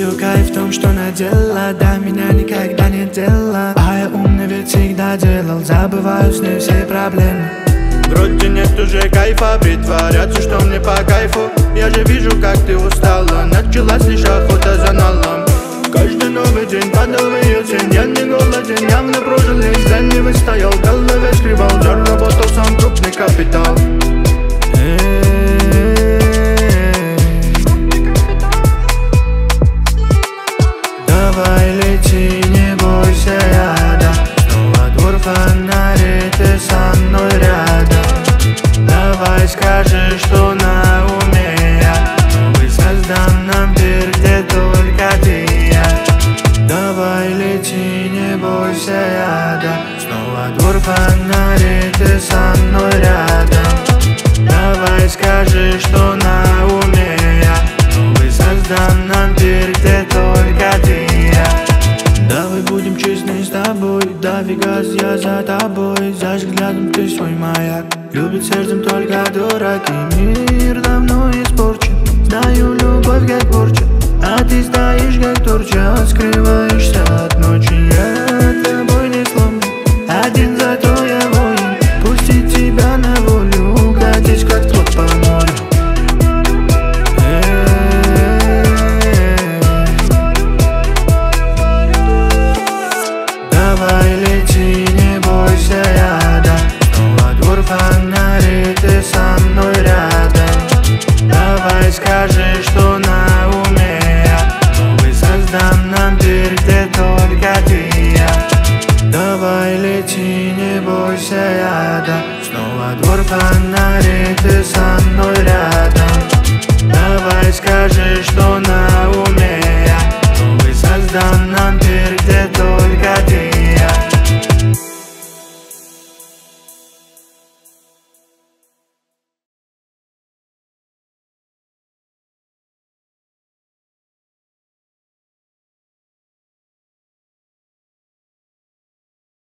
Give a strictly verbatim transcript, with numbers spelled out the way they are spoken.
вижу кайф в том, что надела. До меня никогда не дела, а я умный ведь всегда делал. Забываю с ней все проблемы. Вроде нет уже кайфа, притворяться, что мне по кайфу. Я же вижу, как ты устала, началась лишь охота за налом. Каждый новый день падал в ее тень. Я не голоден, явно прожил весь день. Не выстоял, в голове скрывал, заработал сам крупный капитал. Давай лети, не бойся яда. Снова двор, фонари, ты со мной рядом. Давай скажи, что на уме я. Новый создам нам мир, где только ты и я. Давай лети, не бойся яда. Снова двор, фонари, ты со мной рядом. Давай скажи, что на уме я. Новый создам нам мир, где только ты и я. Давай будем честны с тобой, дави газ, я за тобой. Зажг взглядом ты свой маяк, любит сердцем только дурак. И мир давно испорчен, знаю любовь как порча. А ты стоишь как торча, скрываешься от ночи. Я тобой не сломлен, один зато я воин. Пустить тебя на волю, укатись как тот по морю. Давай лети, не бойся яда. Снова двор, фонари, ты со мной рядом. Давай скажи, что на уме я. Новый создам нам мир, где только ты и я. Давай лети, не бойся яда. Снова двор, фонари, ты со мной рядом. Давай скажи, что на